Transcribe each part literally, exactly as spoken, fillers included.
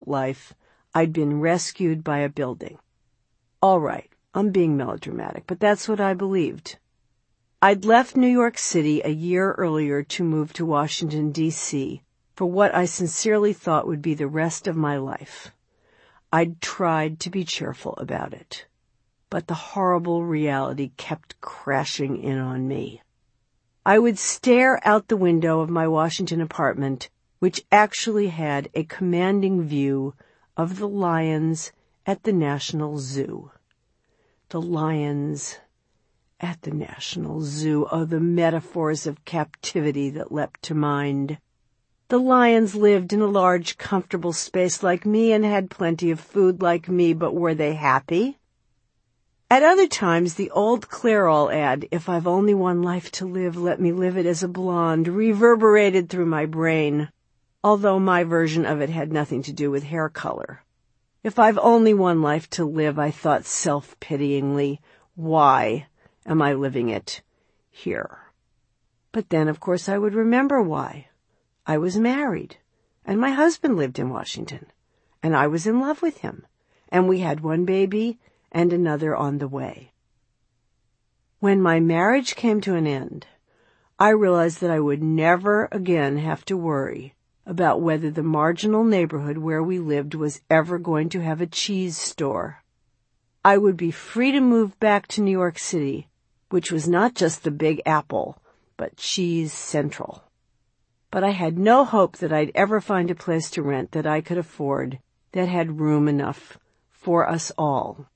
life, I'd been rescued by a building. All right, I'm being melodramatic, but that's what I believed. I'd left New York City a year earlier to move to Washington, D C for what I sincerely thought would be the rest of my life. I'd tried to be cheerful about it, but the horrible reality kept crashing in on me. I would stare out the window of my Washington apartment, which actually had a commanding view of the lions at the National Zoo. The lions at the National Zoo. Oh, the metaphors of captivity that leapt to mind. The lions lived in a large, comfortable space like me and had plenty of food like me, but were they happy? At other times, the old Clairol ad, "If I've only one life to live, let me live it as a blonde," reverberated through my brain, although my version of it had nothing to do with hair color. If I've only one life to live, I thought self-pityingly, why am I living it here? But then, of course, I would remember why. I was married, and my husband lived in Washington, and I was in love with him, and we had one baby and another on the way. When my marriage came to an end, I realized that I would never again have to worry about whether the marginal neighborhood where we lived was ever going to have a cheese store. I would be free to move back to New York City, which was not just the Big Apple, but Cheese Central. But I had no hope that I'd ever find a place to rent that I could afford that had room enough for us all.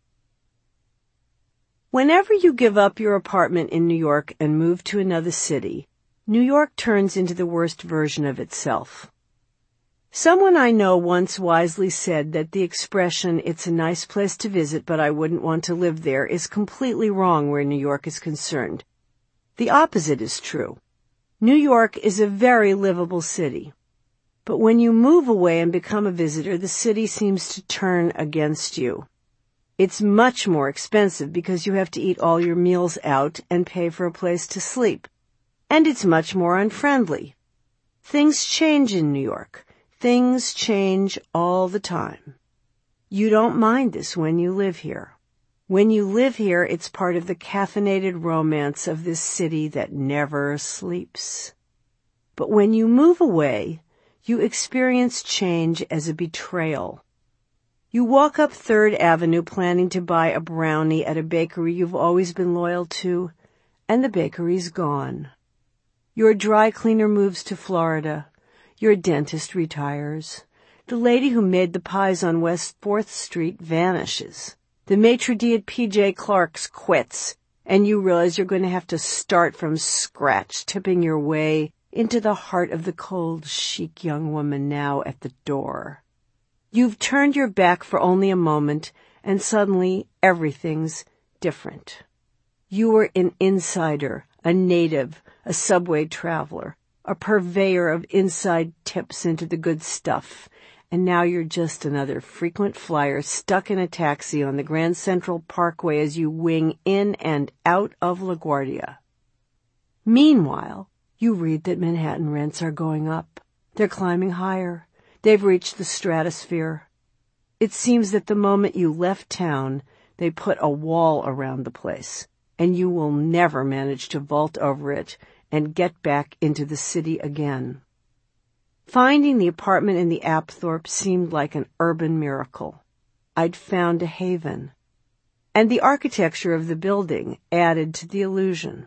Whenever you give up your apartment in New York and move to another city, New York turns into the worst version of itself. Someone I know once wisely said that the expression, "It's a nice place to visit, but I wouldn't want to live there," is completely wrong where New York is concerned. The opposite is true. New York is a very livable city. But when you move away and become a visitor, the city seems to turn against you. It's much more expensive because you have to eat all your meals out and pay for a place to sleep. And it's much more unfriendly. Things change in New York. Things change all the time. You don't mind this when you live here. When you live here, it's part of the caffeinated romance of this city that never sleeps. But when you move away, you experience change as a betrayal. You walk up Third Avenue planning to buy a brownie at a bakery you've always been loyal to, and the bakery's gone. Your dry cleaner moves to Florida. Your dentist retires. The lady who made the pies on West fourth Street vanishes. The maitre d' at P J Clark's quits, and you realize you're going to have to start from scratch, tipping your way into the heart of the cold, chic young woman now at the door. You've turned your back for only a moment, and suddenly everything's different. You were an insider, a native, a subway traveler, a purveyor of inside tips into the good stuff, and now you're just another frequent flyer stuck in a taxi on the Grand Central Parkway as you wing in and out of LaGuardia. Meanwhile, you read that Manhattan rents are going up. They're climbing higher. They've reached the stratosphere. It seems that the moment you left town, they put a wall around the place, and you will never manage to vault over it and get back into the city again. Finding the apartment in the Apthorpe seemed like an urban miracle. I'd found a haven, and the architecture of the building added to the illusion.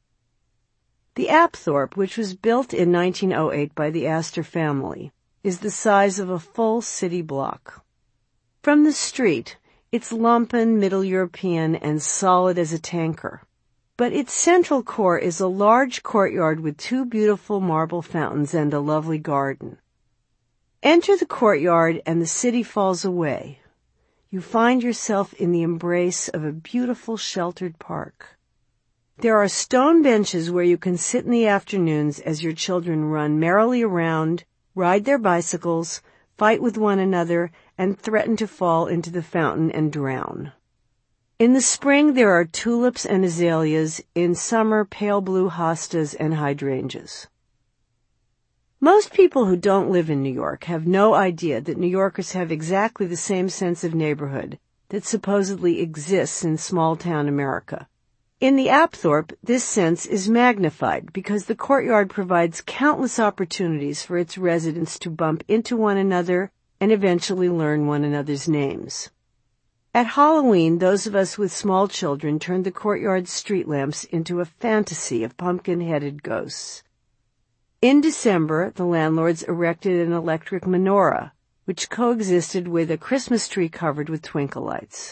The Apthorpe, which was built in nineteen oh eight by the Astor family, is the size of a full city block. From the street, it's lumpen, Middle European, and solid as a tanker. But its central core is a large courtyard with two beautiful marble fountains and a lovely garden. Enter the courtyard and the city falls away. You find yourself in the embrace of a beautiful sheltered park. There are stone benches where you can sit in the afternoons as your children run merrily around, ride their bicycles, fight with one another, and threaten to fall into the fountain and drown. In the spring, there are tulips and azaleas. In summer, pale blue hostas and hydrangeas. Most people who don't live in New York have no idea that New Yorkers have exactly the same sense of neighborhood that supposedly exists in small-town America. In the Apthorpe, this sense is magnified because the courtyard provides countless opportunities for its residents to bump into one another and eventually learn one another's names. At Halloween, those of us with small children turned the courtyard's street lamps into a fantasy of pumpkin-headed ghosts. In December, the landlords erected an electric menorah, which coexisted with a Christmas tree covered with twinkle lights.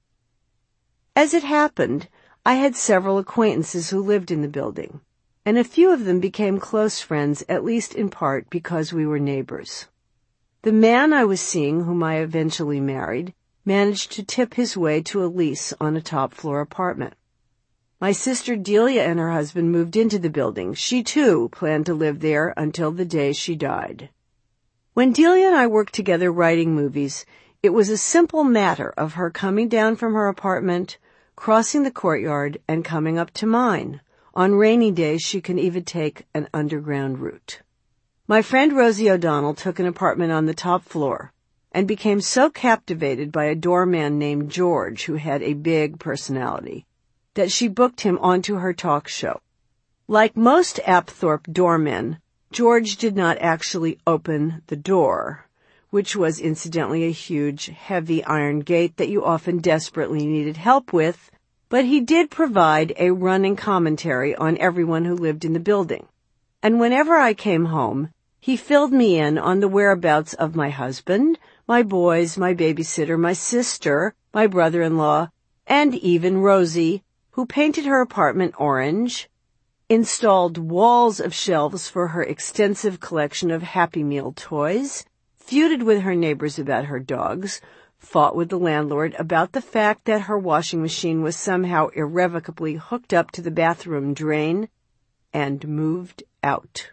As it happened, I had several acquaintances who lived in the building, and a few of them became close friends, at least in part because we were neighbors. The man I was seeing, whom I eventually married, managed to tip his way to a lease on a top-floor apartment. My sister Delia and her husband moved into the building. She, too, planned to live there until the day she died. When Delia and I worked together writing movies, it was a simple matter of her coming down from her apartment, crossing the courtyard, and coming up to mine. On rainy days, she can even take an underground route. My friend Rosie O'Donnell took an apartment on the top floor and became so captivated by a doorman named George, who had a big personality, that she booked him onto her talk show. Like most Apthorpe doormen, George did not actually open the door, which was incidentally a huge, heavy iron gate that you often desperately needed help with, but he did provide a running commentary on everyone who lived in the building. And whenever I came home, he filled me in on the whereabouts of my husband, my boys, my babysitter, my sister, my brother-in-law, and even Rosie, who painted her apartment orange, installed walls of shelves for her extensive collection of Happy Meal toys, feuded with her neighbors about her dogs, fought with the landlord about the fact that her washing machine was somehow irrevocably hooked up to the bathroom drain, and moved out.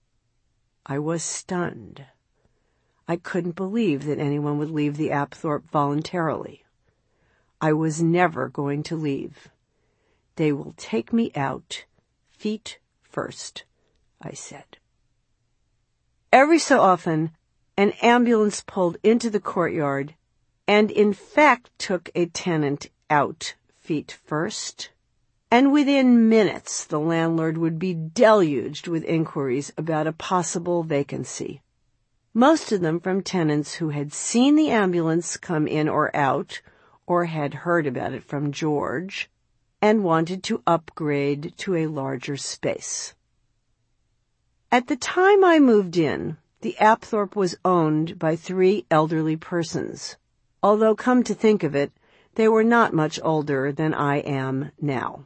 I was stunned. I couldn't believe that anyone would leave the Apthorpe voluntarily. I was never going to leave. They will take me out, feet first, I said. Every so often, an ambulance pulled into the courtyard and in fact took a tenant out, feet first, and within minutes the landlord would be deluged with inquiries about a possible vacancy. Most of them from tenants who had seen the ambulance come in or out, or had heard about it from George, and wanted to upgrade to a larger space. At the time I moved in, the Apthorpe was owned by three elderly persons, although come to think of it, they were not much older than I am now.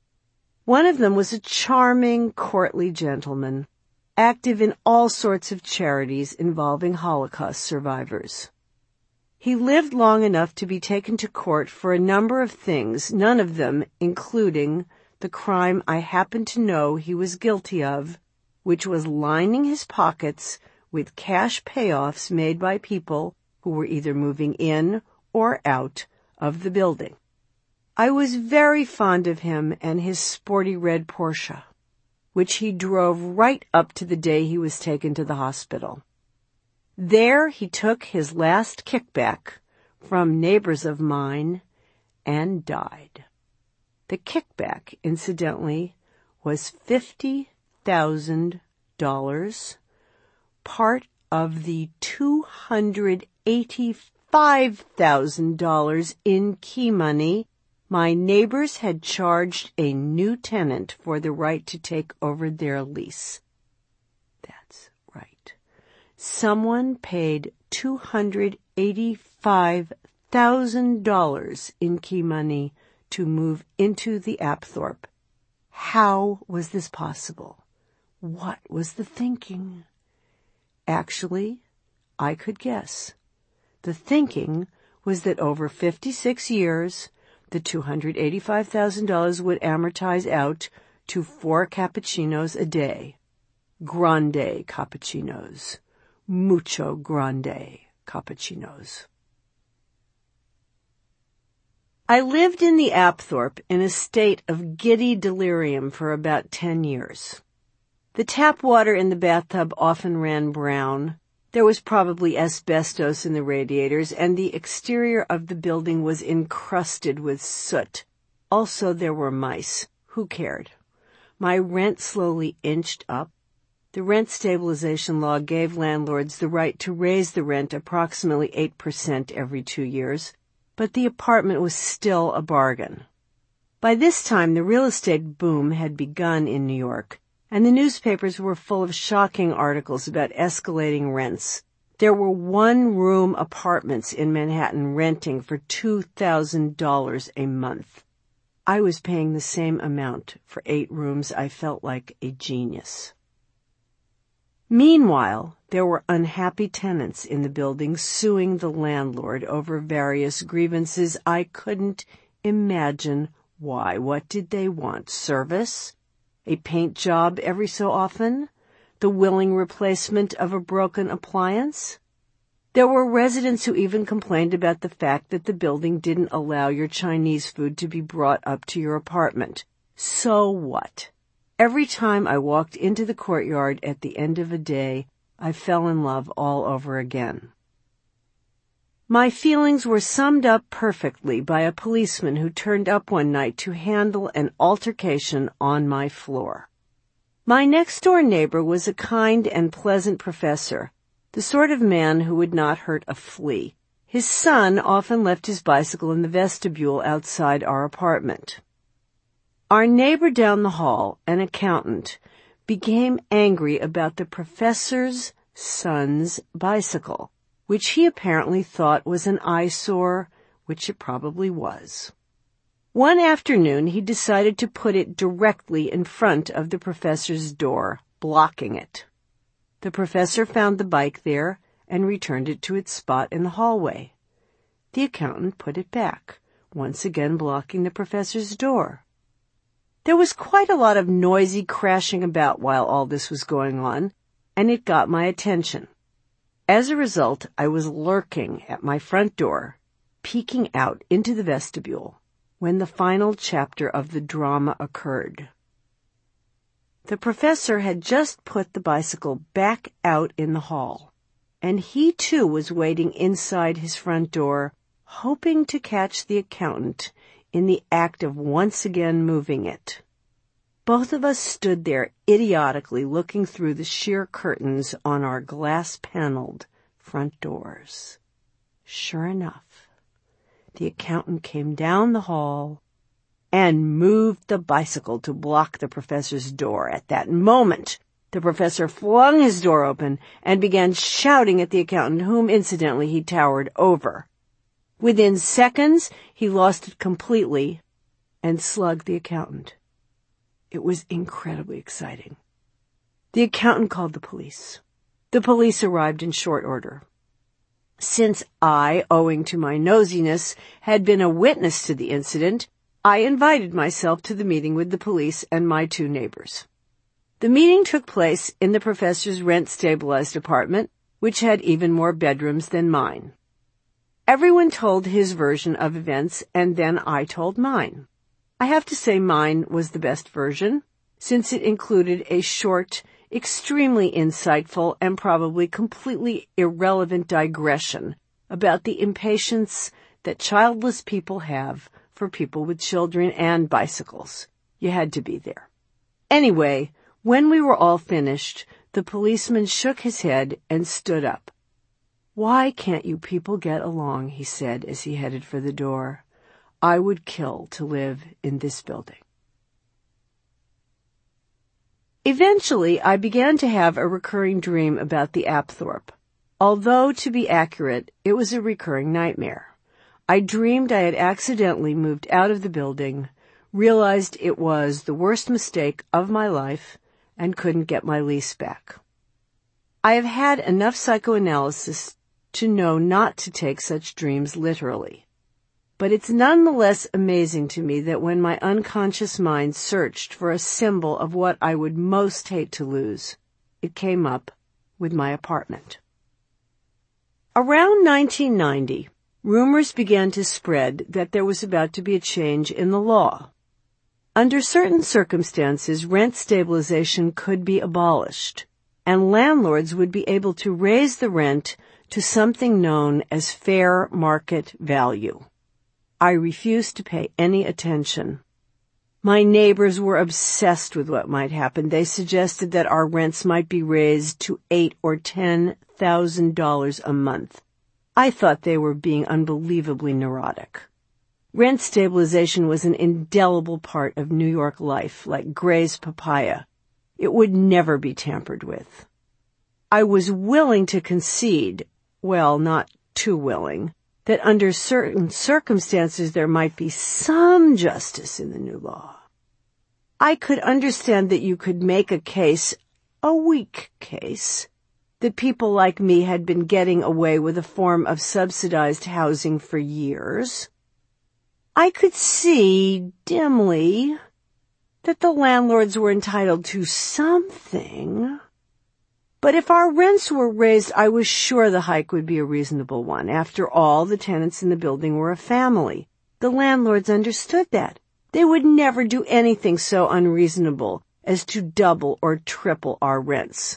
One of them was a charming, courtly gentleman, active in all sorts of charities involving Holocaust survivors. He lived long enough to be taken to court for a number of things, none of them including the crime I happen to know he was guilty of, which was lining his pockets with cash payoffs made by people who were either moving in or out of the building. I was very fond of him and his sporty red Porsche, which he drove right up to the day he was taken to the hospital. There he took his last kickback from neighbors of mine and died. The kickback, incidentally, was fifty thousand dollars, part of the two hundred eighty-five thousand dollars in key money my neighbors had charged a new tenant for the right to take over their lease. That's right. Someone paid two hundred eighty-five thousand dollars in key money to move into the Apthorpe. How was this possible? What was the thinking? Actually, I could guess. The thinking was that over fifty-six years, the two hundred eighty-five thousand dollars would amortize out to four cappuccinos a day. Grande cappuccinos. Mucho grande cappuccinos. I lived in the Apthorpe in a state of giddy delirium for about ten years. The tap water in the bathtub often ran brown. There was probably asbestos in the radiators, and the exterior of the building was encrusted with soot. Also, there were mice. Who cared? My rent slowly inched up. The rent stabilization law gave landlords the right to raise the rent approximately eight percent every two years, but the apartment was still a bargain. By this time, the real estate boom had begun in New York, and the newspapers were full of shocking articles about escalating rents. There were one-room apartments in Manhattan renting for two thousand dollars a month. I was paying the same amount for eight rooms. I felt like a genius. Meanwhile, there were unhappy tenants in the building suing the landlord over various grievances. I couldn't imagine why. What did they want? Service? A paint job every so often? The willing replacement of a broken appliance? There were residents who even complained about the fact that the building didn't allow your Chinese food to be brought up to your apartment. So what? Every time I walked into the courtyard at the end of a day, I fell in love all over again. My feelings were summed up perfectly by a policeman who turned up one night to handle an altercation on my floor. My next-door neighbor was a kind and pleasant professor, the sort of man who would not hurt a flea. His son often left his bicycle in the vestibule outside our apartment. Our neighbor down the hall, an accountant, became angry about the professor's son's bicycle, which he apparently thought was an eyesore, which it probably was. One afternoon, he decided to put it directly in front of the professor's door, blocking it. The professor found the bike there and returned it to its spot in the hallway. The accountant put it back, once again blocking the professor's door. There was quite a lot of noisy crashing about while all this was going on, and it got my attention. As a result, I was lurking at my front door, peeking out into the vestibule, when the final chapter of the drama occurred. The professor had just put the bicycle back out in the hall, and he too was waiting inside his front door, hoping to catch the accountant in the act of once again moving it. Both of us stood there idiotically looking through the sheer curtains on our glass-paneled front doors. Sure enough, the accountant came down the hall and moved the bicycle to block the professor's door. At that moment, the professor flung his door open and began shouting at the accountant, whom, incidentally, he towered over. Within seconds, he lost it completely and slugged the accountant. It was incredibly exciting. The accountant called the police. The police arrived in short order. Since I, owing to my nosiness, had been a witness to the incident, I invited myself to the meeting with the police and my two neighbors. The meeting took place in the professor's rent-stabilized apartment, which had even more bedrooms than mine. Everyone told his version of events, and then I told mine. I have to say mine was the best version, since it included a short, extremely insightful, and probably completely irrelevant digression about the impatience that childless people have for people with children and bicycles. You had to be there. Anyway, when we were all finished, the policeman shook his head and stood up. "Why can't you people get along?" he said as he headed for the door. "I would kill to live in this building." Eventually, I began to have a recurring dream about the Apthorpe. Although, to be accurate, it was a recurring nightmare. I dreamed I had accidentally moved out of the building, realized it was the worst mistake of my life, and couldn't get my lease back. I have had enough psychoanalysis to know not to take such dreams literally. But it's nonetheless amazing to me that when my unconscious mind searched for a symbol of what I would most hate to lose, it came up with my apartment. Around nineteen ninety, rumors began to spread that there was about to be a change in the law. Under certain circumstances, rent stabilization could be abolished, and landlords would be able to raise the rent to something known as fair market value. I refused to pay any attention. My neighbors were obsessed with what might happen. They suggested that our rents might be raised to eight or ten thousand dollars a month. I thought they were being unbelievably neurotic. Rent stabilization was an indelible part of New York life, like Gray's papaya. It would never be tampered with. I was willing to concede, well, not too willing, that under certain circumstances there might be some justice in the new law. I could understand that you could make a case, a weak case, that people like me had been getting away with a form of subsidized housing for years. I could see, dimly, that the landlords were entitled to something. But if our rents were raised, I was sure the hike would be a reasonable one. After all, the tenants in the building were a family. The landlords understood that. They would never do anything so unreasonable as to double or triple our rents.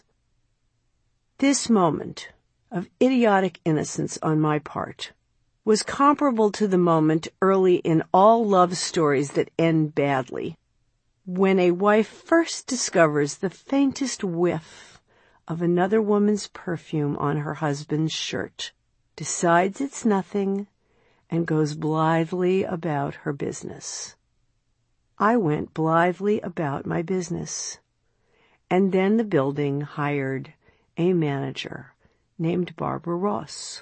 This moment of idiotic innocence on my part was comparable to the moment early in all love stories that end badly, when a wife first discovers the faintest whiff of another woman's perfume on her husband's shirt, decides it's nothing, and goes blithely about her business. I went blithely about my business, and then the building hired a manager named Barbara Ross.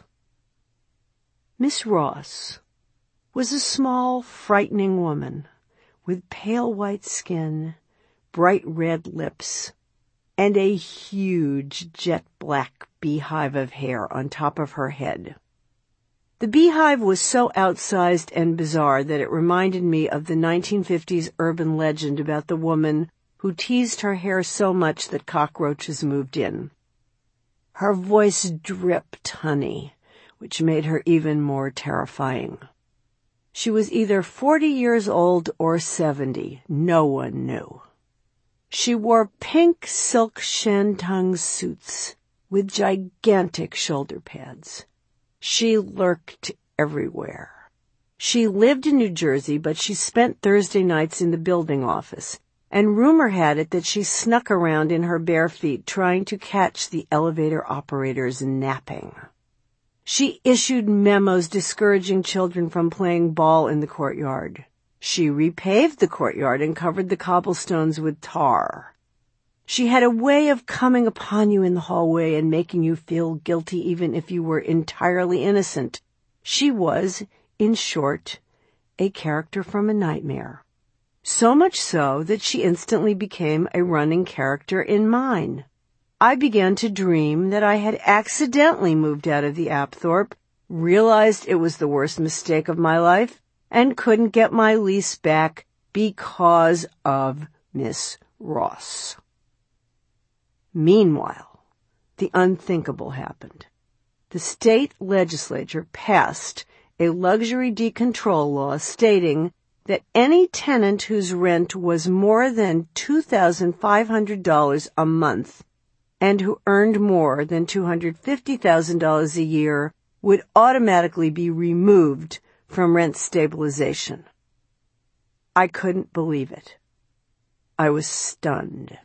Miss Ross was a small, frightening woman with pale white skin, bright red lips, and a huge jet-black beehive of hair on top of her head. The beehive was so outsized and bizarre that it reminded me of the nineteen fifties urban legend about the woman who teased her hair so much that cockroaches moved in. Her voice dripped honey, which made her even more terrifying. She was either forty years old or seventy. No one knew. She wore pink silk shantung suits with gigantic shoulder pads. She lurked everywhere. She lived in New Jersey, but she spent Thursday nights in the building office, and rumor had it that she snuck around in her bare feet trying to catch the elevator operators napping. She issued memos discouraging children from playing ball in the courtyard. She repaved the courtyard and covered the cobblestones with tar. She had a way of coming upon you in the hallway and making you feel guilty even if you were entirely innocent. She was, in short, a character from a nightmare. So much so that she instantly became a running character in mine. I began to dream that I had accidentally moved out of the Apthorpe, realized it was the worst mistake of my life, and couldn't get my lease back because of Miss Ross. Meanwhile, the unthinkable happened. The state legislature passed a luxury decontrol law stating that any tenant whose rent was more than two thousand five hundred dollars a month and who earned more than two hundred fifty thousand dollars a year would automatically be removed from rent stabilization. I couldn't believe it. I was stunned.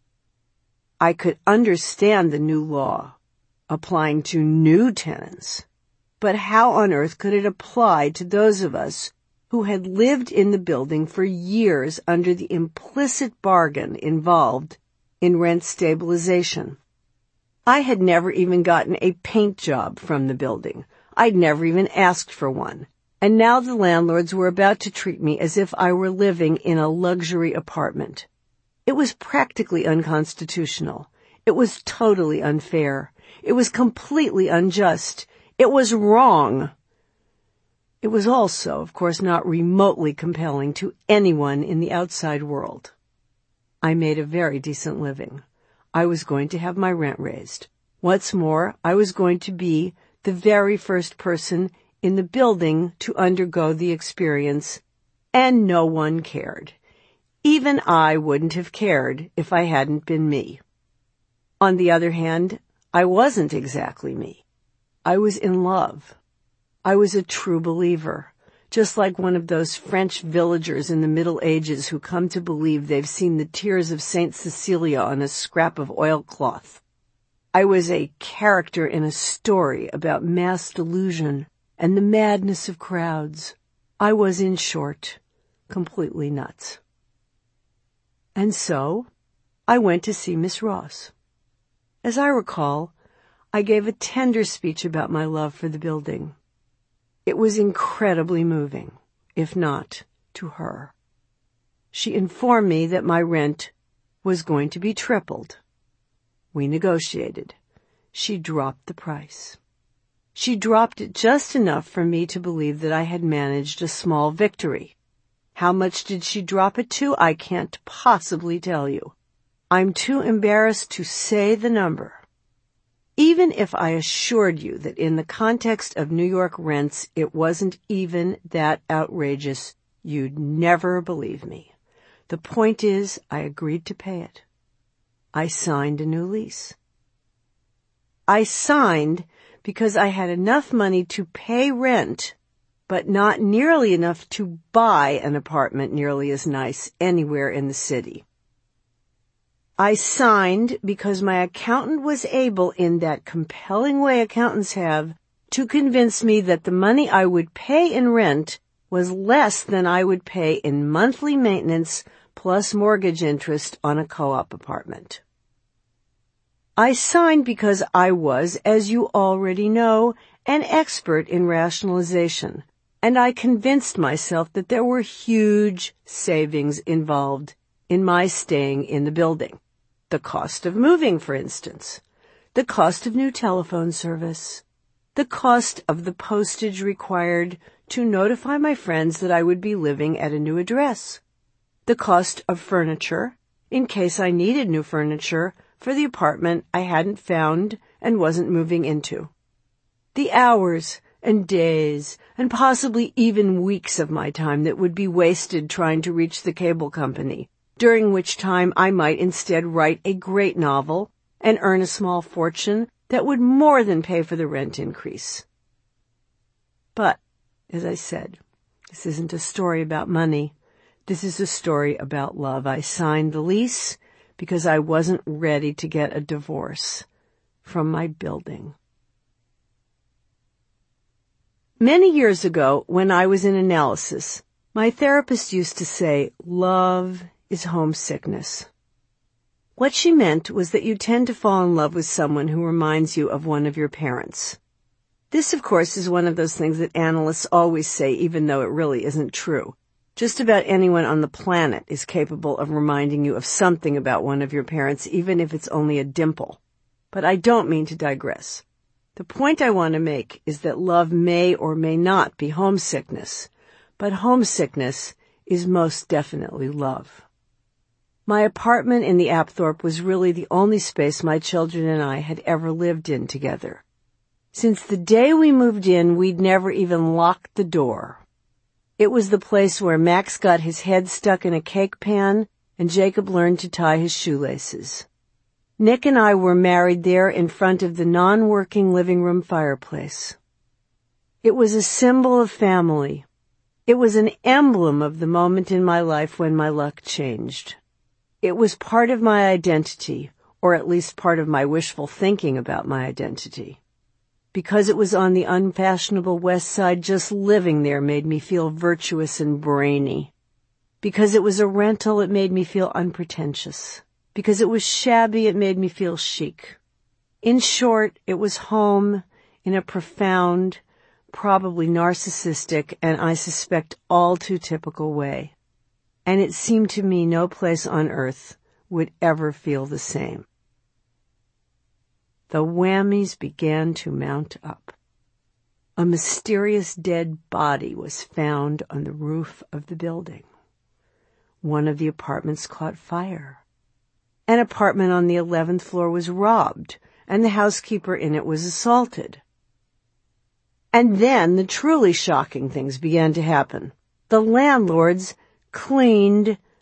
I could understand the new law applying to new tenants, but how on earth could it apply to those of us who had lived in the building for years under the implicit bargain involved in rent stabilization? I had never even gotten a paint job from the building. I'd never even asked for one. And now the landlords were about to treat me as if I were living in a luxury apartment. It was practically unconstitutional. It was totally unfair. It was completely unjust. It was wrong. It was also, of course, not remotely compelling to anyone in the outside world. I made a very decent living. I was going to have my rent raised. What's more, I was going to be the very first person in the building to undergo the experience, and no one cared. Even I wouldn't have cared if I hadn't been me. On the other hand, I wasn't exactly me. I was in love. I was a true believer, just like one of those French villagers in the Middle Ages who come to believe they've seen the tears of Saint Cecilia on a scrap of oilcloth. I was a character in a story about mass delusion and the madness of crowds. I was, in short, completely nuts. And so, I went to see Miss Ross. As I recall, I gave a tender speech about my love for the building. It was incredibly moving, if not to her. She informed me that my rent was going to be tripled. We negotiated. She dropped the price. She dropped it just enough for me to believe that I had managed a small victory. How much did she drop it to? I can't possibly tell you. I'm too embarrassed to say the number. Even if I assured you that in the context of New York rents it wasn't even that outrageous, you'd never believe me. The point is, I agreed to pay it. I signed a new lease. I signed because I had enough money to pay rent, but not nearly enough to buy an apartment nearly as nice anywhere in the city. I signed because my accountant was able, in that compelling way accountants have, to convince me that the money I would pay in rent was less than I would pay in monthly maintenance plus mortgage interest on a co-op apartment. I signed because I was, as you already know, an expert in rationalization, and I convinced myself that there were huge savings involved in my staying in the building. The cost of moving, for instance. The cost of new telephone service. The cost of the postage required to notify my friends that I would be living at a new address. The cost of furniture, in case I needed new furniture for the apartment I hadn't found and wasn't moving into. The hours and days and possibly even weeks of my time that would be wasted trying to reach the cable company, during which time I might instead write a great novel and earn a small fortune that would more than pay for the rent increase. But, as I said, this isn't a story about money. This is a story about love. I signed the lease because I wasn't ready to get a divorce from my building. Many years ago, when I was in analysis, my therapist used to say, love is homesickness. What she meant was that you tend to fall in love with someone who reminds you of one of your parents. This, of course, is one of those things that analysts always say, even though it really isn't true. Just about anyone on the planet is capable of reminding you of something about one of your parents, even if it's only a dimple. But I don't mean to digress. The point I want to make is that love may or may not be homesickness, but homesickness is most definitely love. My apartment in the Apthorpe was really the only space my children and I had ever lived in together. Since the day we moved in, we'd never even locked the door. It was the place where Max got his head stuck in a cake pan and Jacob learned to tie his shoelaces. Nick and I were married there in front of the non-working living room fireplace. It was a symbol of family. It was an emblem of the moment in my life when my luck changed. It was part of my identity, or at least part of my wishful thinking about my identity. Because it was on the unfashionable West Side, just living there made me feel virtuous and brainy. Because it was a rental, it made me feel unpretentious. Because it was shabby, it made me feel chic. In short, it was home in a profound, probably narcissistic, and I suspect all too typical way. And it seemed to me no place on earth would ever feel the same. The whammies began to mount up. A mysterious dead body was found on the roof of the building. One of the apartments caught fire. An apartment on the eleventh floor was robbed, and the housekeeper in it was assaulted. And then the truly shocking things began to happen. The landlords cleaned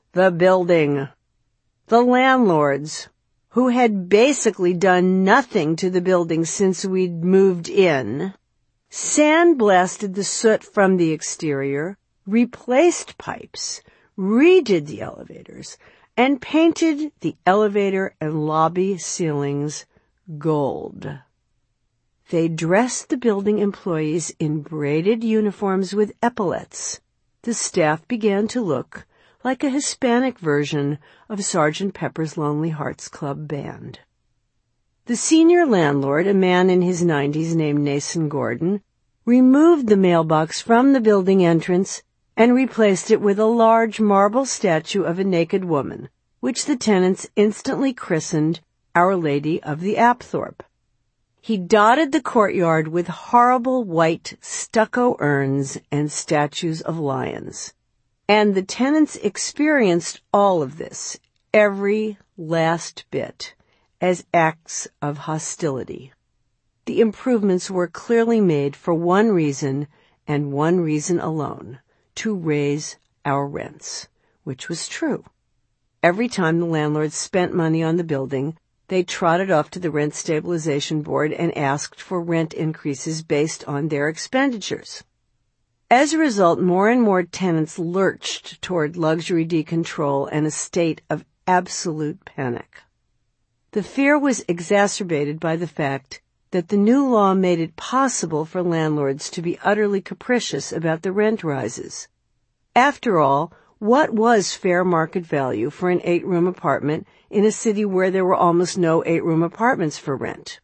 the building. The landlords, who had basically done nothing to the building since we'd moved in, sandblasted the soot from the exterior, replaced pipes, redid the elevators, and painted the elevator and lobby ceilings gold. They dressed the building employees in braided uniforms with epaulets. The staff began to look like a Hispanic version of Sergeant Pepper's Lonely Hearts Club Band. The senior landlord, a man in his nineties named Nason Gordon, removed the mailbox from the building entrance and replaced it with a large marble statue of a naked woman, which the tenants instantly christened Our Lady of the Apthorpe. He dotted the courtyard with horrible white stucco urns and statues of lions. And the tenants experienced all of this, every last bit, as acts of hostility. The improvements were clearly made for one reason, and one reason alone, to raise our rents, which was true. Every time the landlords spent money on the building, they trotted off to the Rent Stabilization Board and asked for rent increases based on their expenditures. As a result, more and more tenants lurched toward luxury decontrol and a state of absolute panic. The fear was exacerbated by the fact that the new law made it possible for landlords to be utterly capricious about the rent rises. After all, what was fair market value for an eight-room apartment in a city where there were almost no eight-room apartments for rent?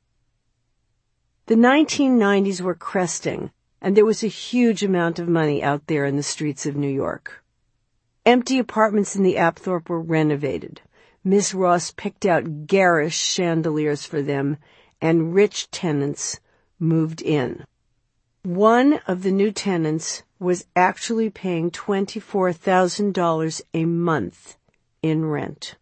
The nineteen nineties were cresting, and there was a huge amount of money out there in the streets of New York. Empty apartments in the Apthorpe were renovated. Miss Ross picked out garish chandeliers for them, and rich tenants moved in. One of the new tenants was actually paying twenty-four thousand dollars a month in rent.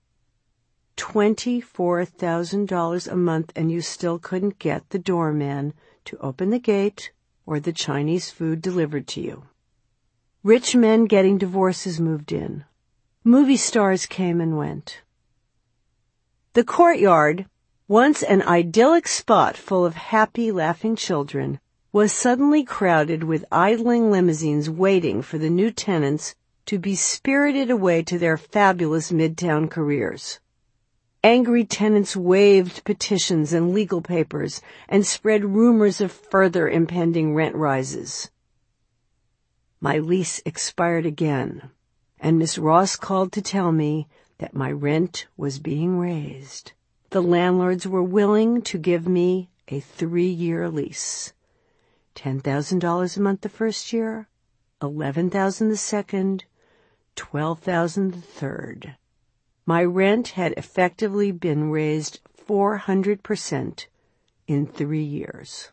twenty-four thousand dollars a month, and you still couldn't get the doorman to open the gate or the Chinese food delivered to you. Rich men getting divorces moved in. Movie stars came and went. The courtyard, once an idyllic spot full of happy, laughing children, was suddenly crowded with idling limousines waiting for the new tenants to be spirited away to their fabulous midtown careers. Angry tenants waved petitions and legal papers and spread rumors of further impending rent rises. My lease expired again, and Miss Ross called to tell me that my rent was being raised. The landlords were willing to give me a three-year lease. ten thousand dollars a month the first year, eleven thousand dollars the second, twelve thousand dollars the third. My rent had effectively been raised four hundred percent in three years.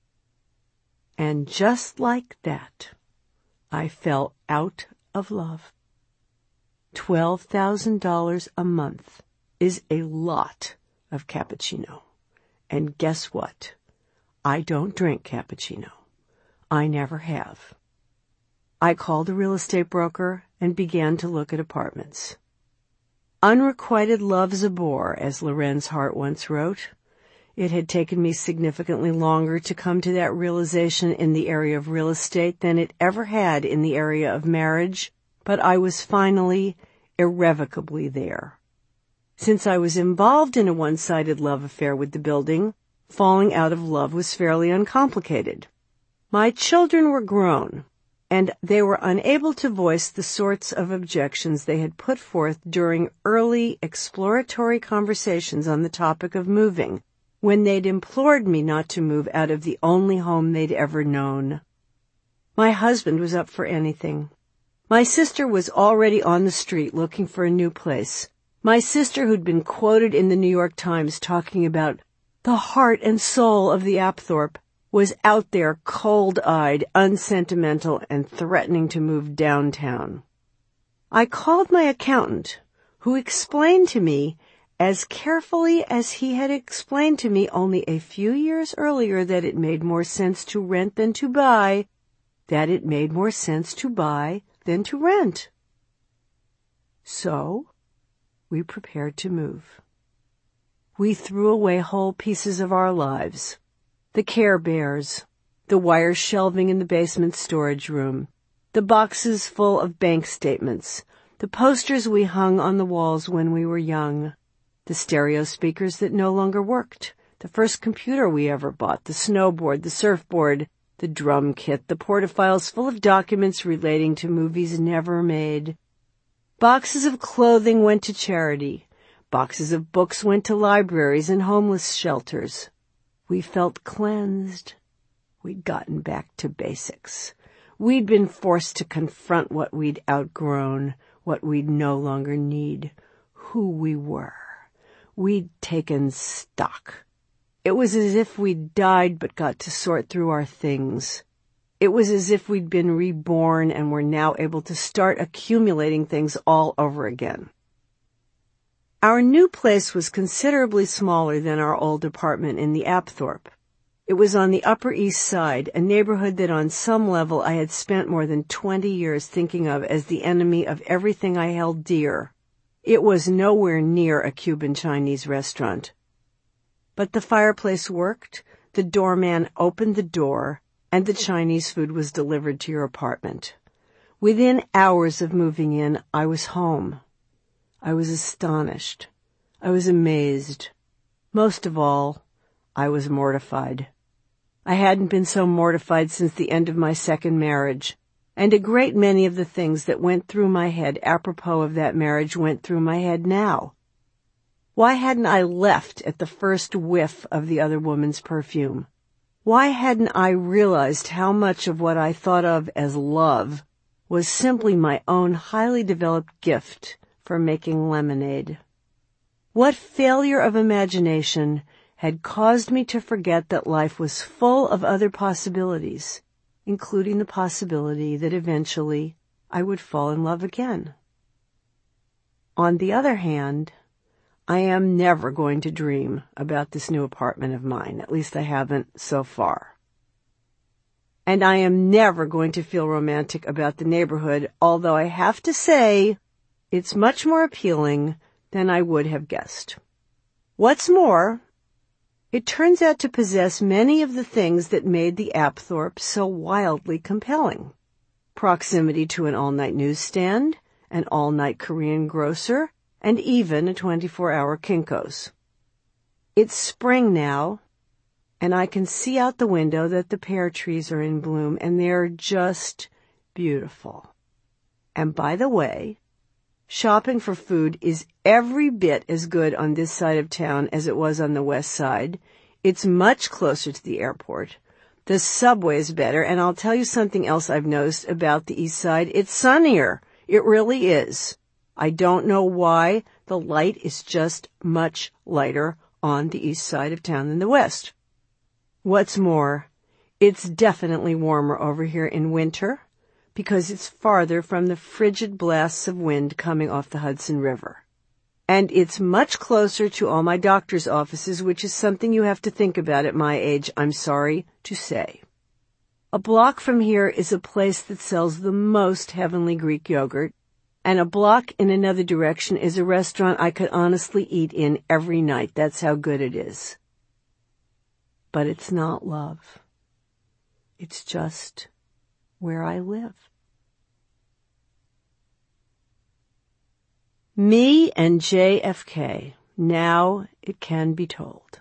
And just like that, I fell out of love. twelve thousand dollars a month is a lot of cappuccino. And guess what? I don't drink cappuccino. I never have. I called a real estate broker and began to look at apartments. Unrequited love's a bore, as Lorenz Hart once wrote. It had taken me significantly longer to come to that realization in the area of real estate than it ever had in the area of marriage, but I was finally, irrevocably there. Since I was involved in a one-sided love affair with the building, falling out of love was fairly uncomplicated. My children were grown, and they were unable to voice the sorts of objections they had put forth during early exploratory conversations on the topic of moving, when they'd implored me not to move out of the only home they'd ever known. My husband was up for anything. My sister was already on the street looking for a new place. My sister, who'd been quoted in the New York Times talking about the heart and soul of the Apthorpe, was out there cold-eyed, unsentimental, and threatening to move downtown. I called my accountant, who explained to me, as carefully as he had explained to me only a few years earlier that it made more sense to rent than to buy, that it made more sense to buy than to rent. So, we prepared to move. We threw away whole pieces of our lives. The Care Bears, the wire shelving in the basement storage room, the boxes full of bank statements, the posters we hung on the walls when we were young, the stereo speakers that no longer worked, the first computer we ever bought, the snowboard, the surfboard, the drum kit, the portafilles full of documents relating to movies never made. Boxes of clothing went to charity. Boxes of books went to libraries and homeless shelters. We felt cleansed. We'd gotten back to basics. We'd been forced to confront what we'd outgrown, what we'd no longer need, who we were. We'd taken stock. It was as if we'd died but got to sort through our things. It was as if we'd been reborn and were now able to start accumulating things all over again. Our new place was considerably smaller than our old apartment in the Apthorpe. It was on the Upper East Side, a neighborhood that on some level I had spent more than twenty years thinking of as the enemy of everything I held dear. It was nowhere near a Cuban Chinese restaurant. But the fireplace worked, the doorman opened the door, and the Chinese food was delivered to your apartment. Within hours of moving in, I was home. I was astonished. I was amazed. Most of all, I was mortified. I hadn't been so mortified since the end of my second marriage, and a great many of the things that went through my head apropos of that marriage went through my head now. Why hadn't I left at the first whiff of the other woman's perfume? Why hadn't I realized how much of what I thought of as love was simply my own highly developed gift for making lemonade? What failure of imagination had caused me to forget that life was full of other possibilities, including the possibility that eventually I would fall in love again? On the other hand, I am never going to dream about this new apartment of mine. At least I haven't so far. And I am never going to feel romantic about the neighborhood, although I have to say it's much more appealing than I would have guessed. What's more, it turns out to possess many of the things that made the Apthorpe so wildly compelling. Proximity to an all-night newsstand, an all-night Korean grocer, and even a twenty-four hour Kinko's. It's spring now, and I can see out the window that the pear trees are in bloom, and they're just beautiful. And by the way, shopping for food is every bit as good on this side of town as it was on the west side. It's much closer to the airport. The subway is better, and I'll tell you something else I've noticed about the east side. It's sunnier. It really is. I don't know why. The light is just much lighter on the east side of town than the west. What's more, it's definitely warmer over here in winter because it's farther from the frigid blasts of wind coming off the Hudson River. And it's much closer to all my doctor's offices, which is something you have to think about at my age, I'm sorry to say. A block from here is a place that sells the most heavenly Greek yogurt, and a block in another direction is a restaurant I could honestly eat in every night. That's how good it is. But it's not love. It's just where I live. Me and J F K. Now it can be told.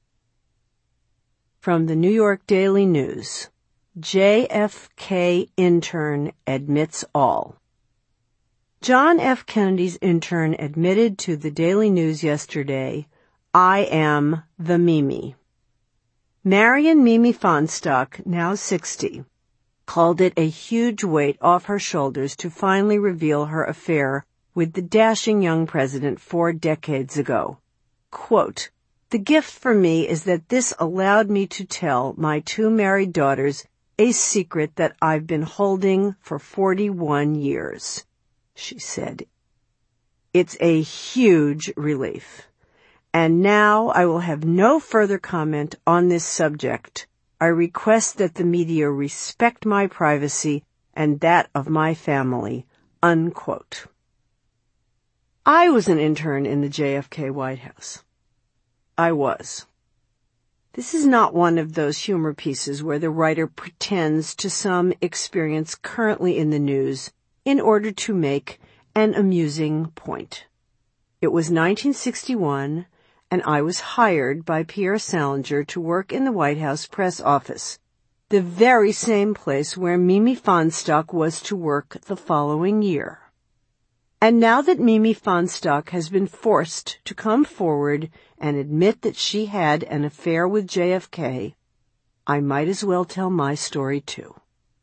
From the New York Daily News. J F K intern admits all. John F. Kennedy's intern admitted to the Daily News yesterday, I am the Mimi. Marion Mimi Fahnestock, now sixty, called it a huge weight off her shoulders to finally reveal her affair with the dashing young president four decades ago. Quote, "The gift for me is that this allowed me to tell my two married daughters a secret that I've been holding for forty-one years. She said. It's a huge relief. And now I will have no further comment on this subject. I request that the media respect my privacy and that of my family." Unquote. I was an intern in the J F K White House. I was. This is not one of those humor pieces where the writer pretends to some experience currently in the news in order to make an amusing point. It was nineteen sixty-one, and I was hired by Pierre Salinger to work in the White House press office, the very same place where Mimi Fahnestock was to work the following year. And now that Mimi Fahnestock has been forced to come forward and admit that she had an affair with J F K, I might as well tell my story too.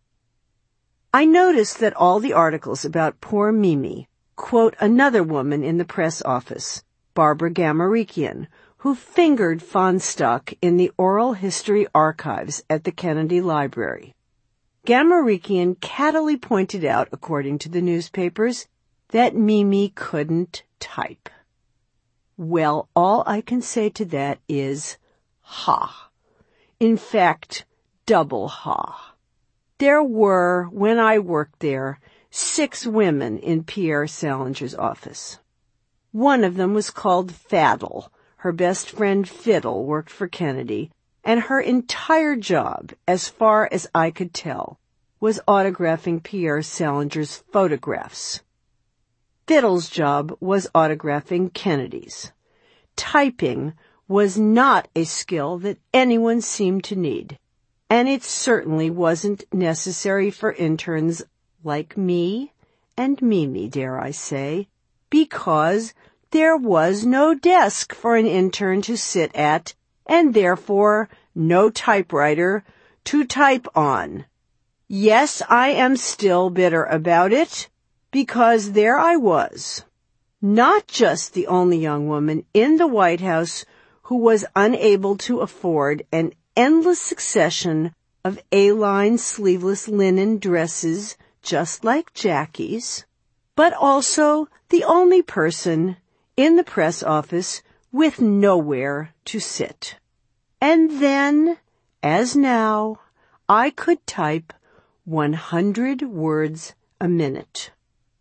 I noticed that all the articles about poor Mimi quote another woman in the press office, Barbara Gamarikian, who fingered Fahnestock in the oral history archives at the Kennedy Library. Gamarikian cattily pointed out, according to the newspapers, that Mimi couldn't type. Well, all I can say to that is, ha. In fact, double ha. There were, when I worked there, six women in Pierre Salinger's office. One of them was called Faddle. Her best friend Fiddle worked for Kennedy, and her entire job, as far as I could tell, was autographing Pierre Salinger's photographs. Fiddle's job was autographing Kennedy's. Typing was not a skill that anyone seemed to need, and it certainly wasn't necessary for interns like me and Mimi, dare I say, because there was no desk for an intern to sit at, and therefore no typewriter to type on. Yes, I am still bitter about it, because there I was, not just the only young woman in the White House who was unable to afford an endless succession of A-line sleeveless linen dresses just like Jackie's, but also the only person in the press office with nowhere to sit. And then, as now, I could type one hundred words a minute.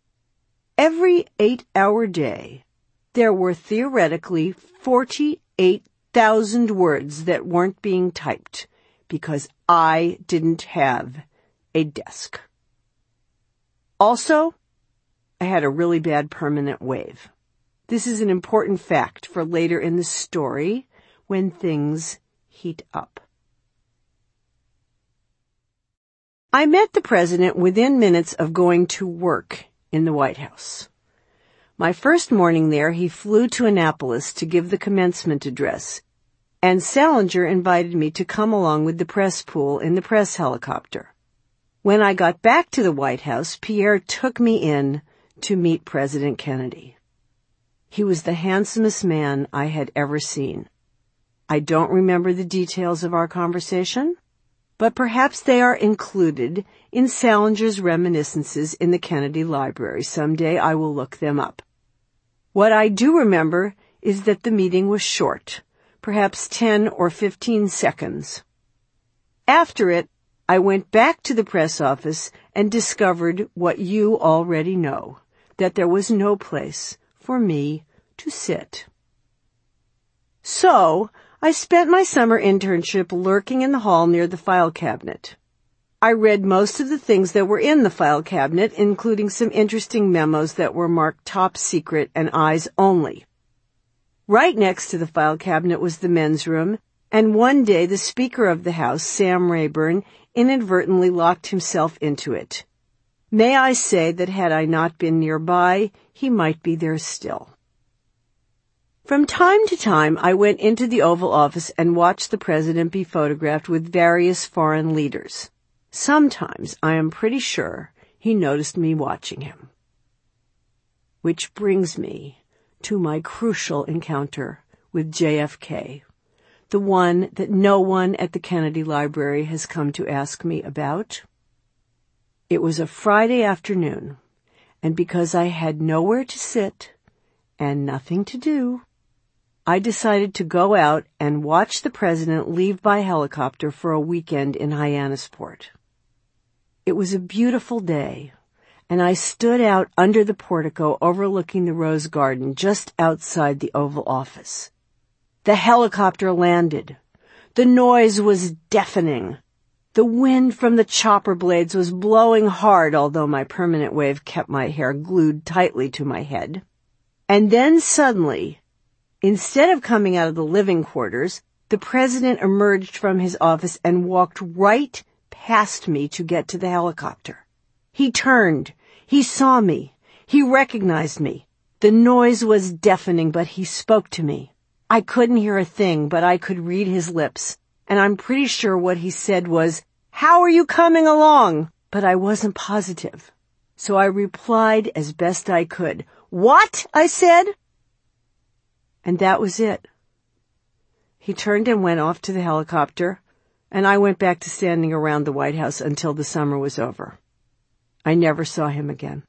Every eight-hour day, there were theoretically forty-eight thousand words that weren't being typed because I didn't have a desk. Also, I had a really bad permanent wave. This is an important fact for later in the story when things heat up. I met the president within minutes of going to work in the White House. My first morning there, he flew to Annapolis to give the commencement address, and Salinger invited me to come along with the press pool in the press helicopter. When I got back to the White House, Pierre took me in to meet President Kennedy. He was the handsomest man I had ever seen. I don't remember the details of our conversation, but perhaps they are included in Salinger's reminiscences in the Kennedy Library. Someday I will look them up. What I do remember is that the meeting was short, perhaps ten or fifteen seconds. After it, I went back to the press office and discovered what you already know, that there was no place for me to sit. So, I spent my summer internship lurking in the hall near the file cabinet. I read most of the things that were in the file cabinet, including some interesting memos that were marked top secret and eyes only. Right next to the file cabinet was the men's room, and one day the Speaker of the House, Sam Rayburn, inadvertently locked himself into it. May I say that had I not been nearby, he might be there still. From time to time, I went into the Oval Office and watched the president be photographed with various foreign leaders. Sometimes, I am pretty sure, he noticed me watching him. Which brings me to my crucial encounter with J F K, the one that no one at the Kennedy Library has come to ask me about. It was a Friday afternoon, and because I had nowhere to sit and nothing to do, I decided to go out and watch the president leave by helicopter for a weekend in Hyannisport. It was a beautiful day, and I stood out under the portico overlooking the rose garden just outside the Oval Office. The helicopter landed. The noise was deafening. The wind from the chopper blades was blowing hard, although my permanent wave kept my hair glued tightly to my head. And then suddenly, instead of coming out of the living quarters, the president emerged from his office and walked right past me to get to the helicopter. He turned. He saw me. He recognized me. The noise was deafening, but he spoke to me. I couldn't hear a thing, but I could read his lips, and I'm pretty sure what he said was, "How are you coming along?" But I wasn't positive. So I replied as best I could. "What?" I said. And that was it. He turned and went off to the helicopter, and I went back to standing around the White House until the summer was over. I never saw him again.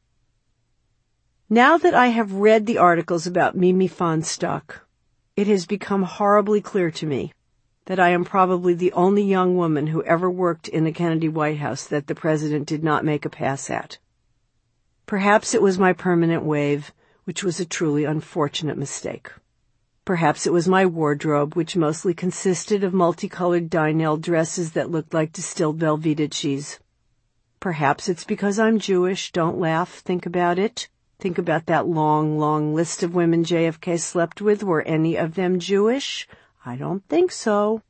Now that I have read the articles about Mimi Fahnestock, it has become horribly clear to me that I am probably the only young woman who ever worked in the Kennedy White House that the president did not make a pass at. Perhaps it was my permanent wave, which was a truly unfortunate mistake. Perhaps it was my wardrobe, which mostly consisted of multicolored Dynel dresses that looked like distilled Velveeta cheese. Perhaps it's because I'm Jewish. Don't laugh. Think about it. Think about that long, long list of women J F K slept with. Were any of them Jewish? I don't think so.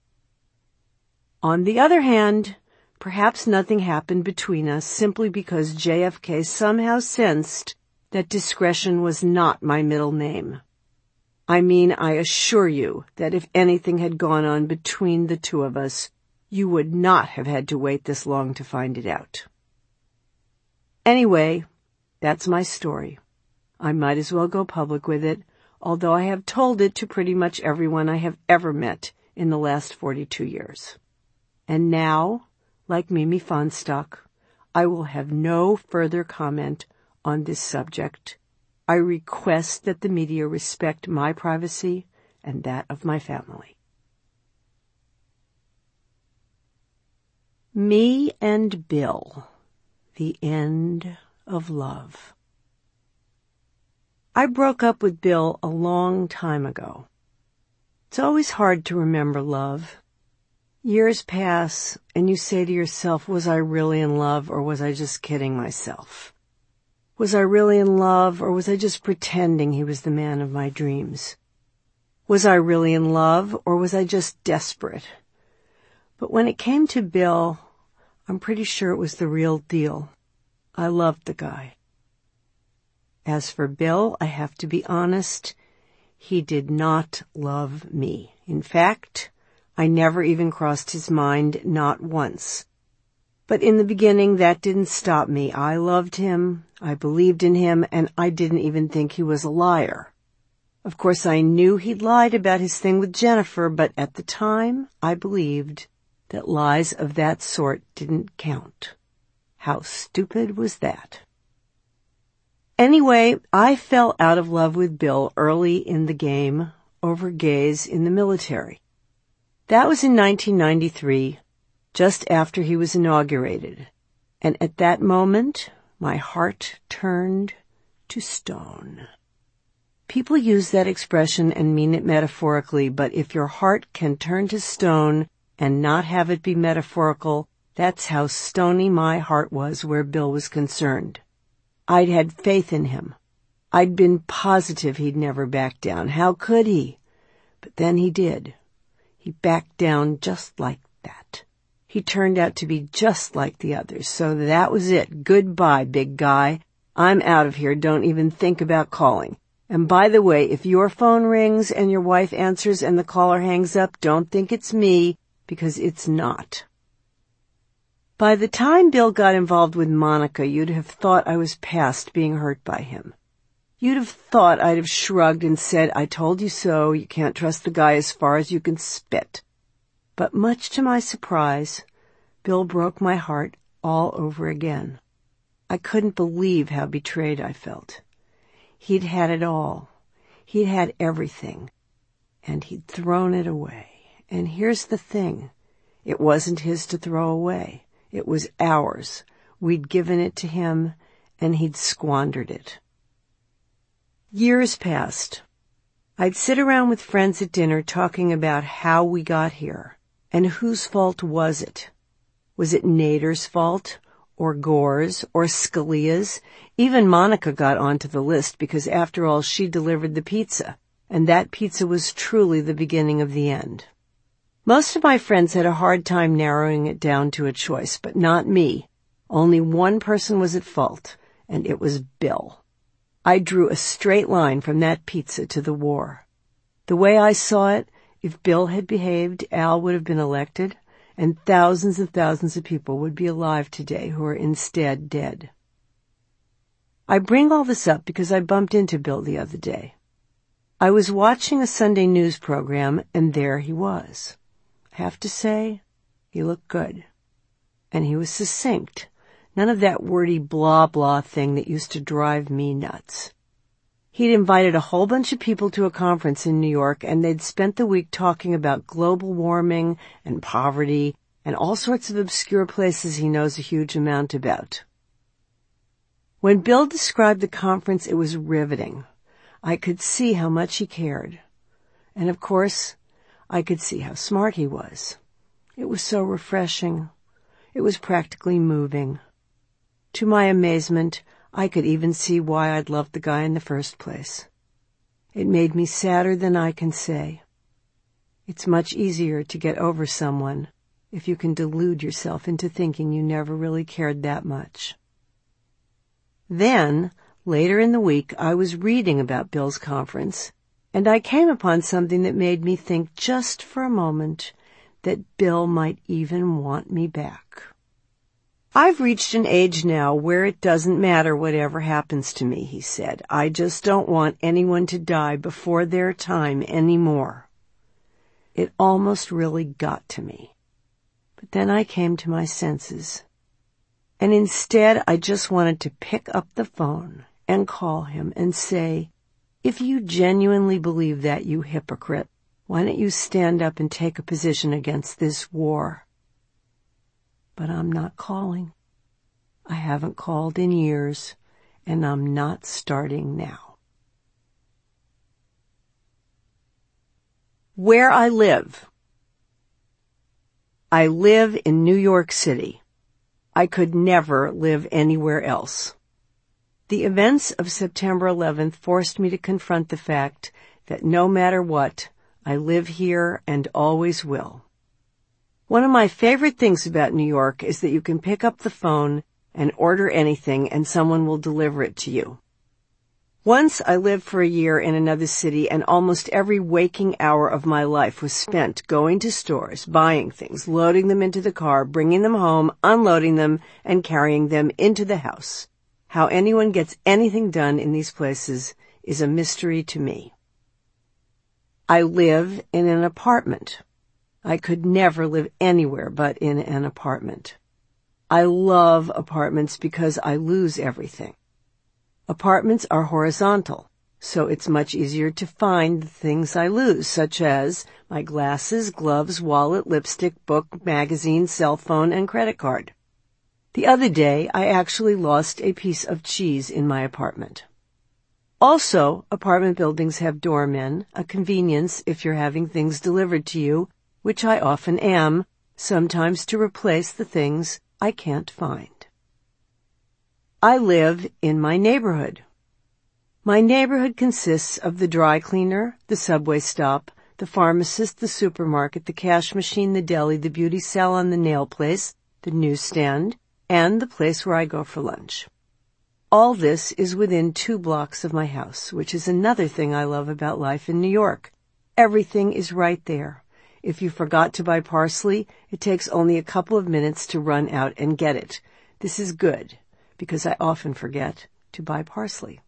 On the other hand, perhaps nothing happened between us simply because J F K somehow sensed that discretion was not my middle name. I mean, I assure you that if anything had gone on between the two of us, you would not have had to wait this long to find it out. Anyway, that's my story. I might as well go public with it, although I have told it to pretty much everyone I have ever met in the last forty-two years. And now, like Mimi Fahnestock, I will have no further comment on this subject. I request that the media respect my privacy and that of my family. Me and Bill. The end of love. I broke up with Bill a long time ago. It's always hard to remember love. Years pass, and you say to yourself, was I really in love, or was I just kidding myself? Was I really in love, or was I just pretending he was the man of my dreams? Was I really in love, or was I just desperate? But when it came to Bill, I'm pretty sure it was the real deal. I loved the guy. As for Bill, I have to be honest, he did not love me. In fact, I never even crossed his mind, not once. But in the beginning, that didn't stop me. I loved him, I believed in him, and I didn't even think he was a liar. Of course, I knew he'd lied about his thing with Jennifer, but at the time, I believed that lies of that sort didn't count. How stupid was that? Anyway, I fell out of love with Bill early in the game over gays in the military. That was in nineteen ninety-three, just after he was inaugurated. And at that moment, my heart turned to stone. People use that expression and mean it metaphorically, but if your heart can turn to stone and not have it be metaphorical, that's how stony my heart was where Bill was concerned. I'd had faith in him. I'd been positive he'd never back down. How could he? But then he did. He backed down just like that. He turned out to be just like the others. So that was it. Goodbye, big guy. I'm out of here. Don't even think about calling. And by the way, if your phone rings and your wife answers and the caller hangs up, don't think it's me, because it's not. By the time Bill got involved with Monica, you'd have thought I was past being hurt by him. You'd have thought I'd have shrugged and said, I told you so, you can't trust the guy as far as you can spit. But much to my surprise, Bill broke my heart all over again. I couldn't believe how betrayed I felt. He'd had it all. He'd had everything. And he'd thrown it away. And here's the thing. It wasn't his to throw away. It was ours. We'd given it to him, and he'd squandered it. Years passed. I'd sit around with friends at dinner talking about how we got here, and whose fault was it? Was it Nader's fault, or Gore's, or Scalia's? Even Monica got onto the list because, after all, she delivered the pizza, and that pizza was truly the beginning of the end. Most of my friends had a hard time narrowing it down to a choice, but not me. Only one person was at fault, and it was Bill. I drew a straight line from that pizza to the war. The way I saw it, if Bill had behaved, Al would have been elected, and thousands and thousands of people would be alive today who are instead dead. I bring all this up because I bumped into Bill the other day. I was watching a Sunday news program, and there he was. I have to say, he looked good. And he was succinct. None of that wordy blah blah thing that used to drive me nuts. He'd invited a whole bunch of people to a conference in New York, and they'd spent the week talking about global warming and poverty and all sorts of obscure places he knows a huge amount about. When Bill described the conference, it was riveting. I could see how much he cared. And of course, I could see how smart he was. It was so refreshing. It was practically moving. To my amazement, I could even see why I'd loved the guy in the first place. It made me sadder than I can say. It's much easier to get over someone if you can delude yourself into thinking you never really cared that much. Then, later in the week, I was reading about Bill's conference, and I came upon something that made me think just for a moment that Bill might even want me back. I've reached an age now where it doesn't matter whatever happens to me, he said. I just don't want anyone to die before their time anymore. It almost really got to me. But then I came to my senses. And instead, I just wanted to pick up the phone and call him and say, if you genuinely believe that, you hypocrite, why don't you stand up and take a position against this war? But I'm not calling. I haven't called in years, and I'm not starting now. Where I live. I live in New York City. I could never live anywhere else. The events of September eleventh forced me to confront the fact that no matter what, I live here and always will. One of my favorite things about New York is that you can pick up the phone and order anything and someone will deliver it to you. Once I lived for a year in another city, and almost every waking hour of my life was spent going to stores, buying things, loading them into the car, bringing them home, unloading them, and carrying them into the house. How anyone gets anything done in these places is a mystery to me. I live in an apartment. I could never live anywhere but in an apartment. I love apartments because I lose everything. Apartments are horizontal, so it's much easier to find the things I lose, such as my glasses, gloves, wallet, lipstick, book, magazine, cell phone, and credit card. The other day, I actually lost a piece of cheese in my apartment. Also, apartment buildings have doormen, a convenience if you're having things delivered to you, which I often am, sometimes to replace the things I can't find. I live in my neighborhood. My neighborhood consists of the dry cleaner, the subway stop, the pharmacist, the supermarket, the cash machine, the deli, the beauty salon, the nail place, the newsstand, and the place where I go for lunch. All this is within two blocks of my house, which is another thing I love about life in New York. Everything is right there. If you forgot to buy parsley, it takes only a couple of minutes to run out and get it. This is good, because I often forget to buy parsley.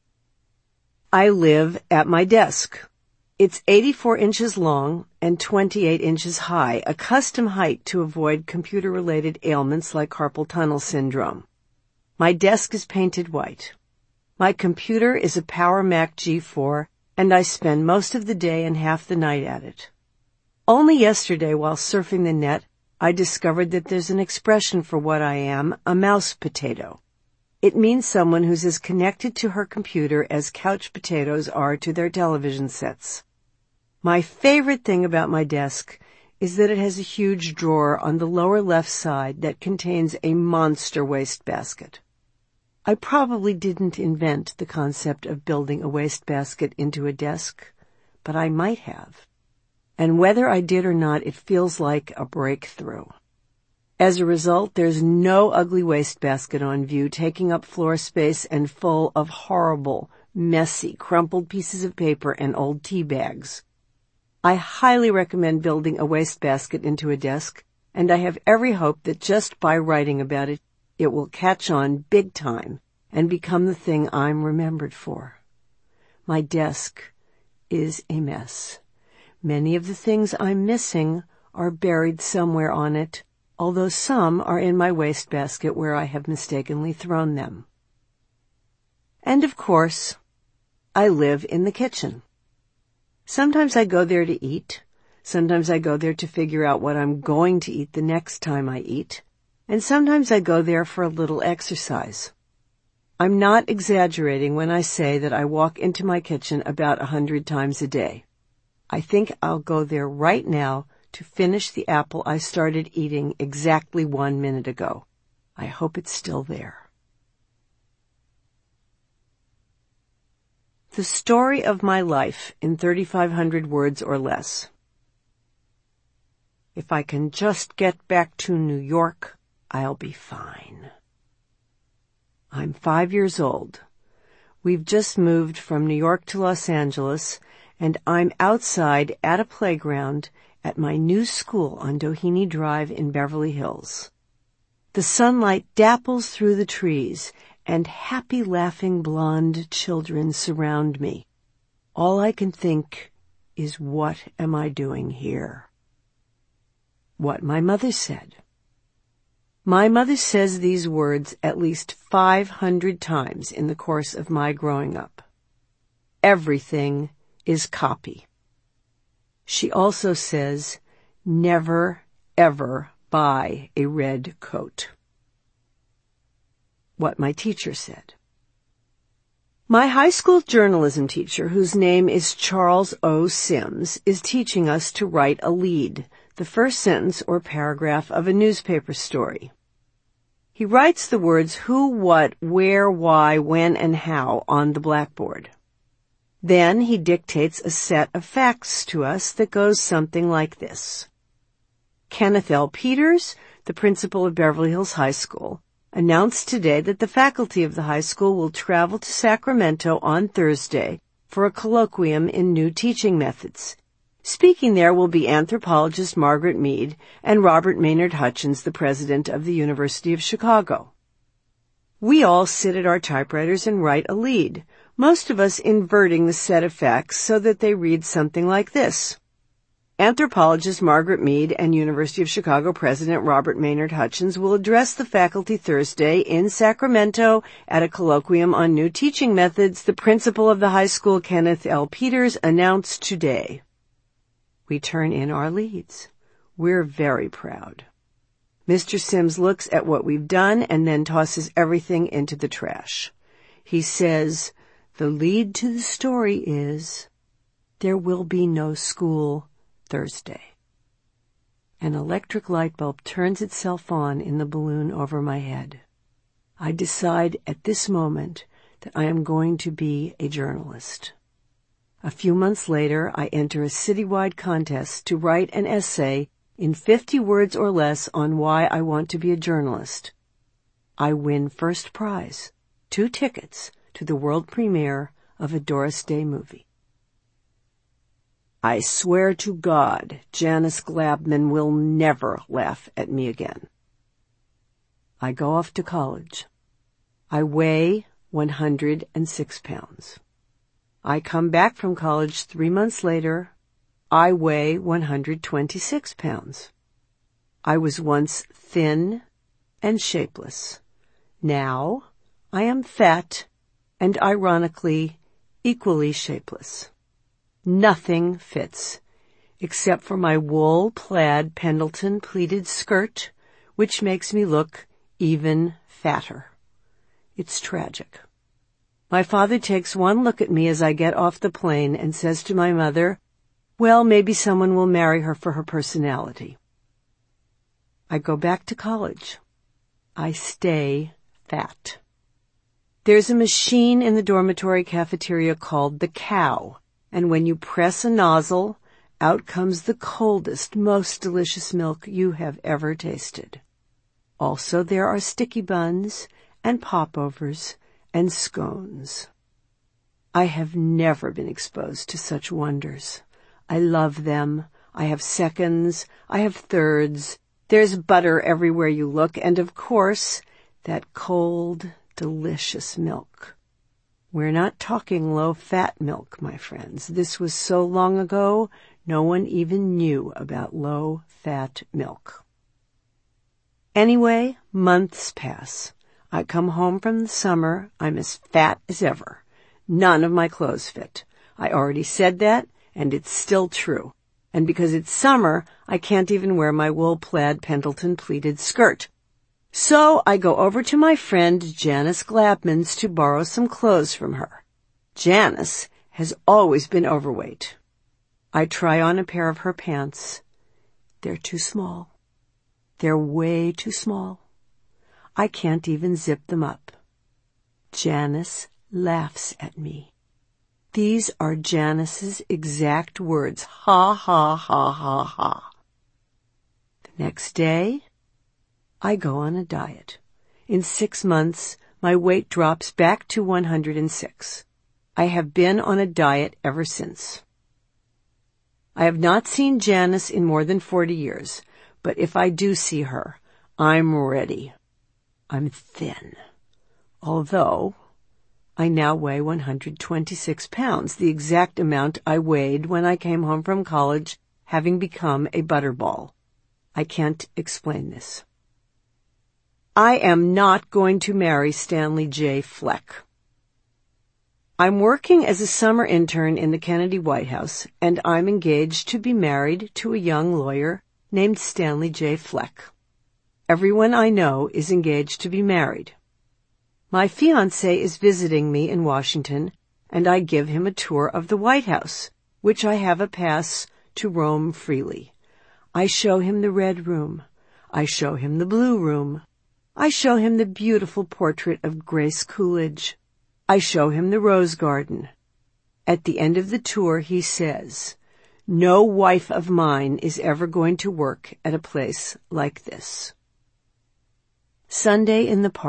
I live at my desk. It's eighty-four inches long and twenty-eight inches high, a custom height to avoid computer-related ailments like carpal tunnel syndrome. My desk is painted white. My computer is a Power Mac G four, and I spend most of the day and half the night at it. Only yesterday, while surfing the net, I discovered that there's an expression for what I am, a mouse potato. It means someone who's as connected to her computer as couch potatoes are to their television sets. My favorite thing about my desk is that it has a huge drawer on the lower left side that contains a monster wastebasket. I probably didn't invent the concept of building a wastebasket into a desk, but I might have. And whether I did or not, it feels like a breakthrough. As a result, there's no ugly wastebasket on view, taking up floor space and full of horrible, messy, crumpled pieces of paper and old tea bags. I highly recommend building a wastebasket into a desk, and I have every hope that just by writing about it, it will catch on big time and become the thing I'm remembered for. My desk is a mess. Many of the things I'm missing are buried somewhere on it, although some are in my wastebasket where I have mistakenly thrown them. And of course, I live in the kitchen. Sometimes I go there to eat. Sometimes I go there to figure out what I'm going to eat the next time I eat. And sometimes I go there for a little exercise. I'm not exaggerating when I say that I walk into my kitchen about a hundred times a day. I think I'll go there right now to finish the apple I started eating exactly one minute ago. I hope it's still there. The story of my life in thirty-five hundred words or less. If I can just get back to New York, I'll be fine. I'm five years old. We've just moved from New York to Los Angeles, and I'm outside at a playground at my new school on Doheny Drive in Beverly Hills. The sunlight dapples through the trees, and happy, laughing, blonde children surround me. All I can think is, what am I doing here? What my mother said. My mother says these words at least five hundred times in the course of my growing up. Everything is copy. She also says, never, ever buy a red coat. What my teacher said. My high school journalism teacher, whose name is Charles O. Sims, is teaching us to write a lead, the first sentence or paragraph of a newspaper story. He writes the words who, what, where, why, when, and how on the blackboard. Then he dictates a set of facts to us that goes something like this. Kenneth L. Peters, the principal of Beverly Hills High School, announced today that the faculty of the high school will travel to Sacramento on Thursday for a colloquium in new teaching methods. Speaking there will be anthropologist Margaret Mead and Robert Maynard Hutchins, the president of the University of Chicago. We all sit at our typewriters and write a lead, most of us inverting the set of facts so that they read something like this. Anthropologist Margaret Mead and University of Chicago President Robert Maynard Hutchins will address the faculty Thursday in Sacramento at a colloquium on new teaching methods, the principal of the high school, Kenneth L. Peters, announced today. We turn in our leads. We're very proud. Mister Sims looks at what we've done and then tosses everything into the trash. He says, the lead to the story is, there will be no school Thursday. An electric light bulb turns itself on in the balloon over my head. I decide at this moment that I am going to be a journalist. A few months later, I enter a citywide contest to write an essay in fifty words or less on why I want to be a journalist. I win first prize, two tickets to the world premiere of a Doris Day movie. I swear to God, Janice Glabman will never laugh at me again. I go off to college. I weigh one hundred six pounds. I come back from college three months later. I weigh one hundred twenty-six pounds. I was once thin and shapeless. Now I am fat and, ironically, equally shapeless. Nothing fits, except for my wool-plaid Pendleton pleated skirt, which makes me look even fatter. It's tragic. My father takes one look at me as I get off the plane and says to my mother, well, maybe someone will marry her for her personality. I go back to college. I stay fat. There's a machine in the dormitory cafeteria called the cow, and when you press a nozzle, out comes the coldest, most delicious milk you have ever tasted. Also, there are sticky buns and popovers and scones. I have never been exposed to such wonders. I love them. I have seconds. I have thirds. There's butter everywhere you look, and of course, that cold, delicious milk. We're not talking low-fat milk, my friends. This was so long ago, no one even knew about low-fat milk. Anyway, months pass. I come home from the summer. I'm as fat as ever. None of my clothes fit. I already said that, and it's still true. And because it's summer, I can't even wear my wool-plaid Pendleton pleated skirt. So I go over to my friend Janice Glapman's to borrow some clothes from her. Janice has always been overweight. I try on a pair of her pants. They're too small. They're way too small. I can't even zip them up. Janice laughs at me. These are Janice's exact words. Ha, ha, ha, ha, ha. The next day, I go on a diet. In six months, my weight drops back to one hundred six. I have been on a diet ever since. I have not seen Janice in more than forty years, but if I do see her, I'm ready. I'm thin. Although I now weigh one hundred twenty-six pounds, the exact amount I weighed when I came home from college, having become a butterball. I can't explain this. I am not going to marry Stanley J. Fleck. I'm working as a summer intern in the Kennedy White House, and I'm engaged to be married to a young lawyer named Stanley J. Fleck. Everyone I know is engaged to be married. My fiancé is visiting me in Washington, and I give him a tour of the White House, which I have a pass to roam freely. I show him the red room. I show him the blue room. I show him the beautiful portrait of Grace Coolidge. I show him the rose garden. At the end of the tour, he says, "No wife of mine is ever going to work at a place like this." Sunday in the park.